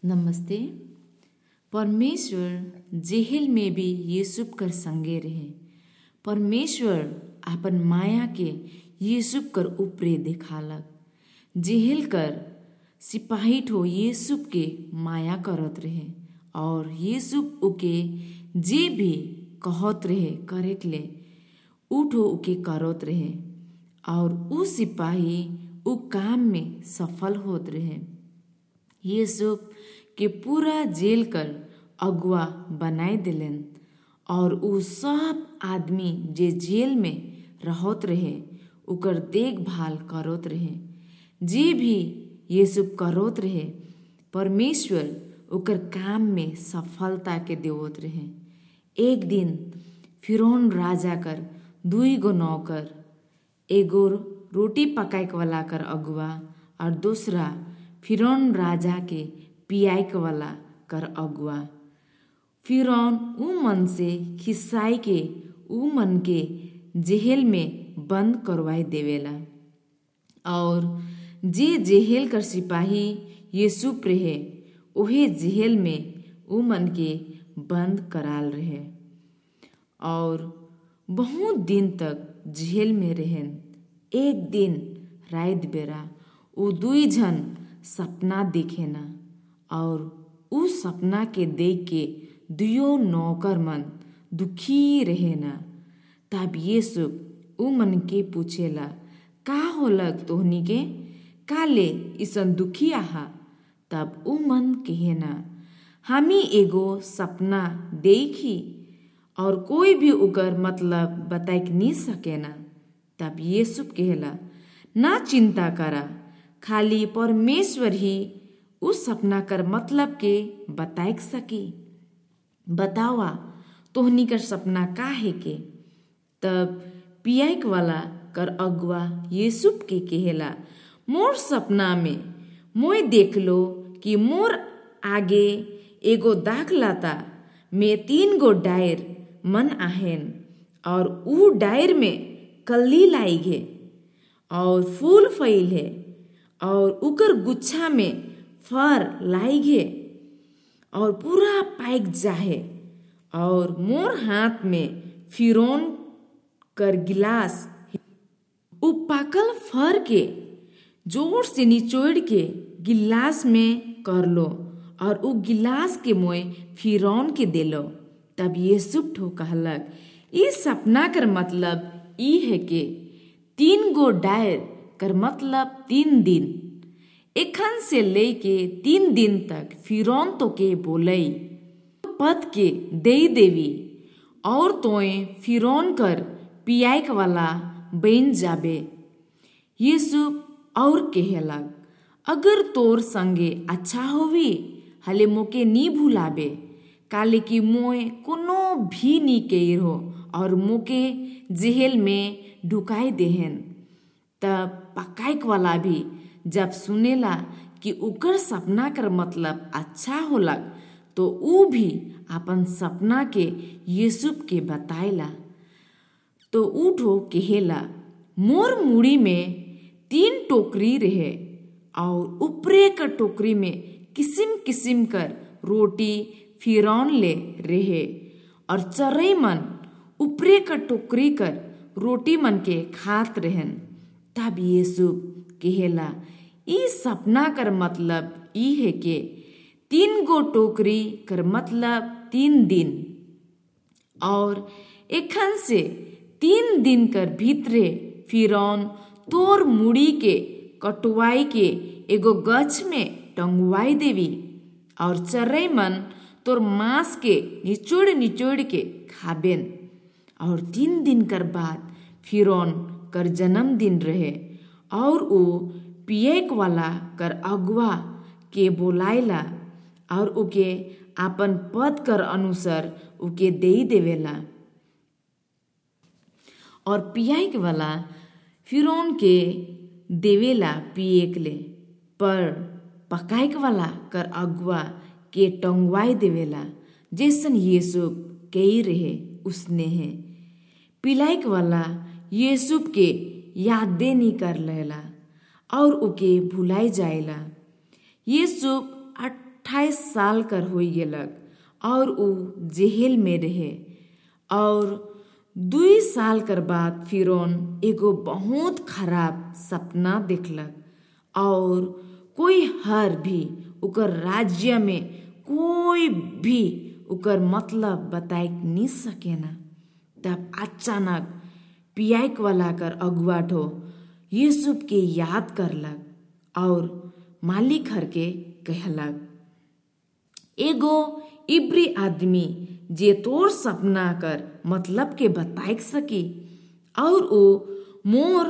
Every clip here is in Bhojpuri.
नमस्ते। परमेश्वर जेहेल में भी यूसुफ कर संगे रहे। परमेश्वर आपन माया के यूसुफ कर ऊपरे दिखालक। जेहेल कर सिपाही ठो यूसुफ के माया करत रहे और यूसुफ उके जे भी कहत रहे करे के ले उठो उके करत रहे और उ सिपाही उ काम में सफल होत रहे। यूसुफ के पूरा जेल कर अगुआ बनाए दिलन और उ सब आदमी जे जेल में रहत रहे उकर देखभाल करत रहे। जे भी यूसुफ करत रहे परमेश्वर उकर काम में सफलता के देवत रहे। एक दिन फिरौन राजा कर 2 गो नौकर, एगो रोटी पकाए वाला कर अगुआ और दूसरा फिरौन राजा के पियाई वाला कर अगुआ। फिरौन उ मन से खिसाई के उ मन के जेहेल में बंद करवाई देवेला और जे जेहेल कर सिपाही यूसुफ रहे ओहे जेहेल में उ मन के बंद कराल रहे और बहुत दिन तक जेल में रहेन। एक दिन रात बेरा उ 2 जन सपना देखेना और उ सपना के देख के 2 नौकर मन दुखी रहेना। तब यूसुफ उ मन के पूछेला, का होलक तोहनी के, का ले इसन दुखी आहा। तब उ मन कहेना, हामी एगो सपना देखी और कोई भी उकर मतलब बताए नहीं सकेना। तब यूसुफ कहेला, ना चिंता करा, खाली परमेश्वर ही उस सपना कर मतलब के बताए सकी। बतावा तोहनी कर सपना का है के। तब पियाई वाला कर अगुआ यूसुफ के कहेला, मोर सपना में मोय देख लो कि मोर आगे एगो दाग लाता में 3 गो डायर मन आहेन और उ डायर में कल्ली लाई है और फूल फैल है और उकर गुच्छा में फर लाई है और पूरा पाइक जाहे और मोर हाथ में फिरौन कर गिलास उ पाकल फर के जोर से निचोड़ के गिलास में कर लो और उ गिलास के मोय फिरौन के देलो। तब यूसुफ ठो कहलक, इस सपना कर मतलब ई है के 3 गो डायर कर मतलब 3 दिन, एखन से लेके 3 दिन तक फिरौन तो के बोलई पद के दे देवी और तोए फिरौन कर पियाई वाला बन जाबे। यूसुफ और कहेलक, अगर तोर संगे अच्छा होवी हले मोके नी भुलाबे, काले की मोए कोनो भी नी केर हो और मोके जेल में ढुकाई देहन। तब पकाइक वाला भी जब सुनेला कि उकर सपना कर मतलब अच्छा होलक तो उ भी अपन सपना के यूसुफ के बताएला। तो उठो कहेला, मोर मुड़ी में 3 टोकरी रहे और ऊपरे का टोकरी में किसिम किसिम कर रोटी फिरौन ले रहे और चरई मन ऊपरे का टोकरी कर रोटी मन के खात रहन। तब यूसुफ कहेला, ई सपना कर मतलब ई है के 3 गो टोकरी कर मतलब 3 दिन और एखन से 3 दिन कर भीतरे फिरौन तोर मुड़ी के कटवाई के एगो गछ में टंगवाई देवी और चरई मन तोर मांस के निचोड़ निचोड़ के खाबेन। और 3 दिन कर बाद फिरौन कर जन्मदिन रहे और वो पियक वाला कर अगुआ के बोलाइला और उके आपन पद कर अनुसार उके दे देवेला और पियक वाला फिरौन के देवेला पियक ले, पर पकाइक वाला कर अगुआ के टंगवाई देवेला। जैसन यूसुफ कही रहे उसने है। पिलाइक वाला यूसुफ के यादें नहीं कर लेला और उके भुलाई जाएला। यूसुफ 28 साल कर हो गेलक और ऊ जेल में रहे। और 2 साल कर बाद फिरौन एगो बहुत खराब सपना देखलक और कोई हर भी उकर राज्य में कोई भी उकर मतलब बताए नहीं सकेना। तब अचानक पियाक वाला कर अगुआ ठो यूसुफ के याद करलक और मालिक हर के कहलक, एगो इब्री आदमी जे तोर सपना कर मतलब के बताए सकी और ओ मोर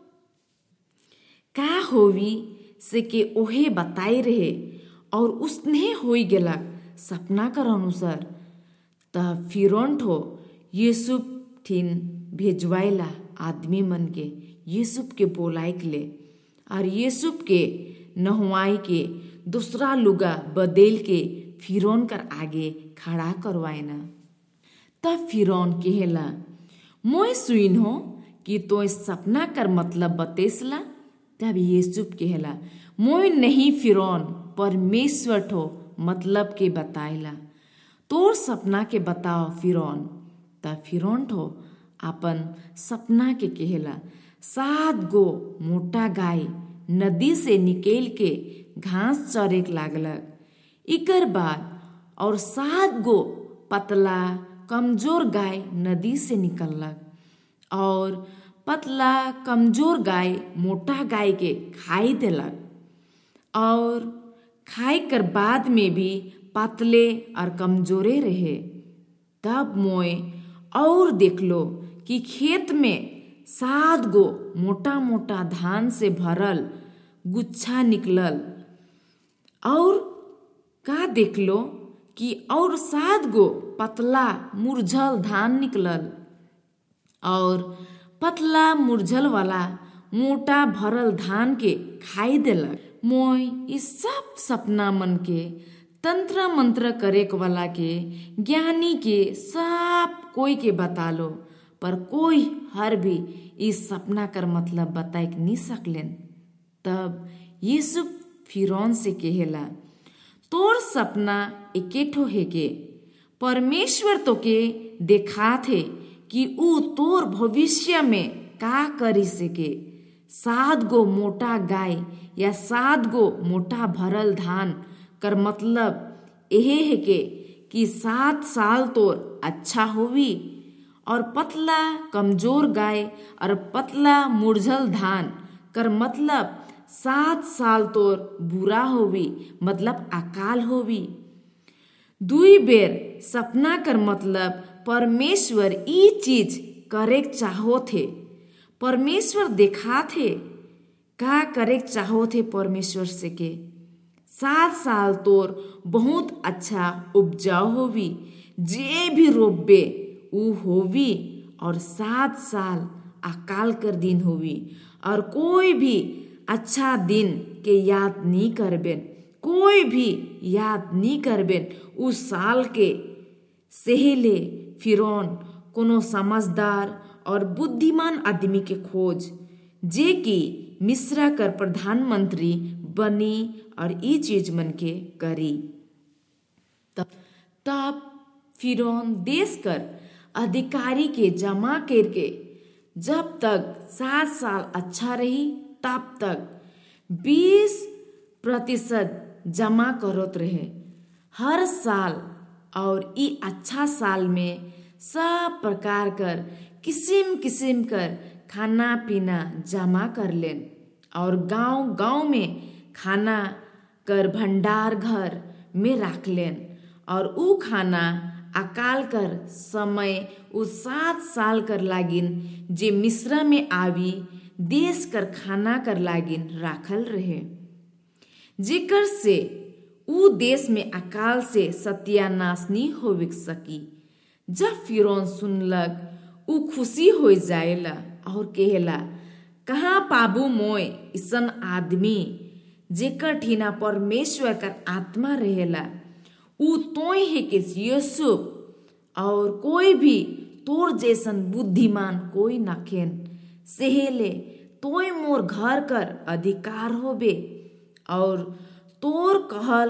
का होवी से के ओहे बताए रहे और उसने होई गेलक सपना कर अनुसार। तब फिरौन ठो यूसुफ ठिन भेजवाइला आदमी मन के यूसुफ के बोलाइक ले और यूसुफ के नहवाई के दूसरा लुगा बदल के फिरौन कर आगे खड़ा करवाइना। तब फिरौन कहेला, मोय सुइन हो कि तो इस सपना कर मतलब बतेसला। तब यूसुफ कहेला, मोय नहीं फिरौन, परमेश्वर ठो मतलब के बताइला। तोर सपना के बताओ फिरौन। तब फिरौन ठो अपन सपना के कहेला, 7 गो मोटा गाय नदी से निकल के घास चरेक लागलक। इकर बाद और 7 गो पतला कमजोर गाय नदी से निकललक और पतला कमजोर गाय मोटा गाय के खाई देलक। और खाई कर बाद में भी पतले और कमजोरे रहे। तब मोय और देख लो कि खेत में 7 गो मोटा मोटा धान से भरल गुच्छा निकलल। और का देख लो कि और 7 गो पतला मुरझल धान निकलल और पतला मुरझल वाला मोटा भरल धान के खाई देलक। मोय इस सब सपना मन के तंत्र मंत्र करे वाला के ज्ञानी के सब कोई के बता लो, पर कोई हर भी इस सपना कर मतलब बताए नहीं सकलेन। तब यूसुफ फिरौन से कहेला, तोर सपना एकेठो है के परमेश्वर तो के देखा थे कि ऊ तोर भविष्य में का करी सके। 7 गो मोटा गाय या 7 गो मोटा भरल धान कर मतलब यहे है के कि 7 साल तोर अच्छा होवी और पतला कमजोर गाय और पतला मुरझल धान कर मतलब 7 साल तोर बुरा होवी मतलब अकाल होवी। 2 बेर सपना कर मतलब परमेश्वर ई चीज करे चाहो थे। परमेश्वर देखा थे का करे चाहो थे परमेश्वर से के 7 साल तोर बहुत अच्छा उपजाऊ होवी, जे भी रोपबे ऊ होवी और 7 साल अकाल कर दिन होवी और कोई भी अच्छा दिन के याद नहीं करबेन, कोई भी याद नहीं करबेन उस साल के। सेhele फिरौन कोनो समझदार और बुद्धिमान आदमी के खोज जे कि मिस्र कर प्रधानमंत्री बनी और ई चीज मन के करी। तब फिरौन देश कर अधिकारी के जमा करके जब तक 7 साल अच्छा रही तब तक 20% जमा करत रहे हर साल। और ई अच्छा साल में सब प्रकार कर किस्म किस्म कर खाना पीना जमा कर लेन और गांव गांव में खाना कर भंडार घर में रख लेन। और ऊ खाना अकाल कर समय उ 7 साल कर लागिन जे मिस्र में आवी देश कर खाना कर लागिन राखल रहे, जेकर से ऊ देश में अकाल से सत्यानाश नहीं होविक सकी। जब फिरौन सुनलक ऊ खुशी हो जाएला और कहेला, कहाँ पाबू मोय इसन आदमी जेकर ठीना परमेश्वर कर आत्मा रहेला। ऊ तोय है के यूसुफ और कोई भी तोर जैसन बुद्धिमान कोई नखेन। सेhele तोय मोर घर कर अधिकार होबे और तोर कहल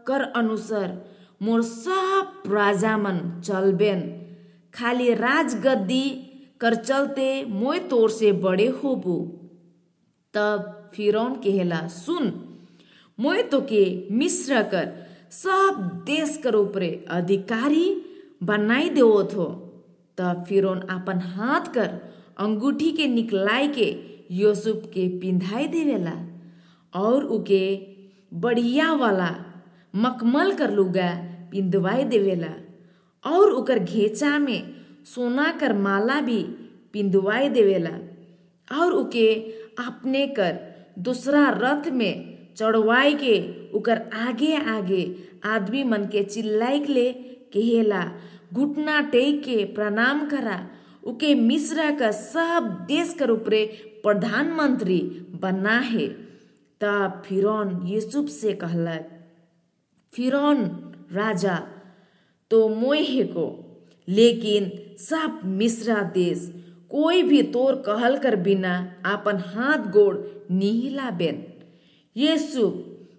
कर अनुसार मोर सब राजा मन चलबेन, खाली राजगद्दी कर चलते मोय तोर से बड़े होबू। तब फिरौन कहेला, सुन, मोय तो के मिस्र कर सब देश कर ऊपरे अधिकारी बनाई देवत हो। तब फिरौन अपन हाथ कर अंगूठी के निकलाई के यूसुफ के पिंधाई देवेला और उके बढ़िया वाला मखमल कर लुगा पिंधवाई देवेला और उकर घेचा में सोना कर माला भी पिंधवाई देवेला और उके अपने कर दूसरा रथ में चढ़वाई के उकर आगे आगे आदमी मन के चिल्लाई ले कहेला, घुटना टेक के प्रणाम करा, उके मिस्र का सब देश कर ऊपरे प्रधानमंत्री बना है। तब फिरौन यूसुफ से कहलक, फिरौन राजा तो मोय है को, लेकिन सब मिस्र देश कोई भी तोर कहल कर बिना अपन हाथ गोड़ निहिला बेन। यूसुफ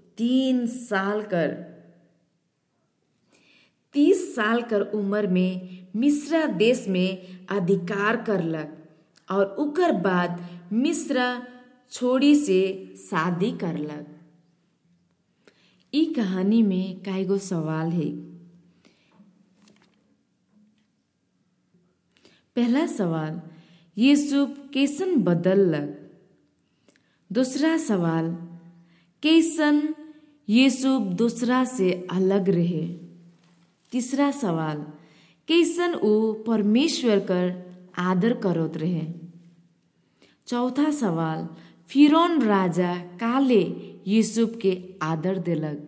30 साल कर उम्र में मिस्र देश में अधिकार करलक और उकर बाद मिस्र छोड़ी से शादी करलक। ई कहानी में काईगो सवाल है। पहला सवाल, यूसुफ कैसन बदललक। दूसरा सवाल, कैसन यूसुफ दूसरा से अलग रहे। तीसरा सवाल, कैसन ऊ परमेश्वर कर आदर करत रहे। चौथा सवाल, फिरौन राजा काले यूसुफ के आदर देलक।